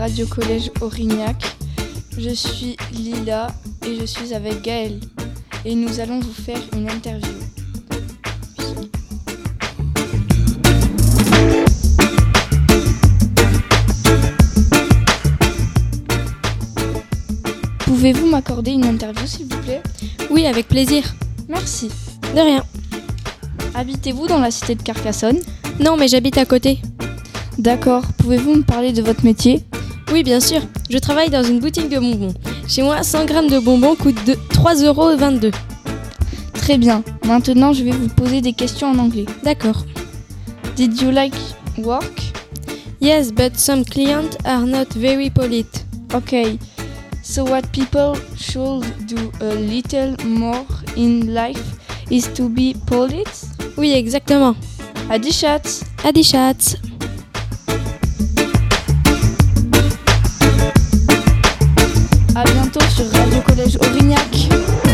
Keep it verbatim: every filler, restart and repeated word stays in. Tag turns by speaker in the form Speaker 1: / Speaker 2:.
Speaker 1: Radio Collège Aurignac. Je suis Lila et je suis avec Gaël. Et nous allons vous faire une interview. Pouvez-vous m'accorder une interview, s'il vous plaît ?
Speaker 2: Oui, avec plaisir.
Speaker 1: Merci.
Speaker 2: De rien.
Speaker 1: Habitez-vous dans la cité de Carcassonne ?
Speaker 2: Non, mais j'habite à côté.
Speaker 1: D'accord. Pouvez-vous me parler de votre métier ?
Speaker 2: Oui, bien sûr. Je travaille dans une boutique de bonbons. Chez moi, cent grammes de bonbons coûtent de trois euros vingt-deux.
Speaker 1: Très bien. Maintenant, je vais vous poser des questions en anglais.
Speaker 2: D'accord.
Speaker 1: Did you like work?
Speaker 2: Yes, but some clients are not very polite.
Speaker 1: Okay. So what people should do a little more in life is to be polite?
Speaker 2: Oui, exactement.
Speaker 1: Adi chat.
Speaker 2: Adi chat.
Speaker 1: À bientôt sur Radio Collège Aurignac.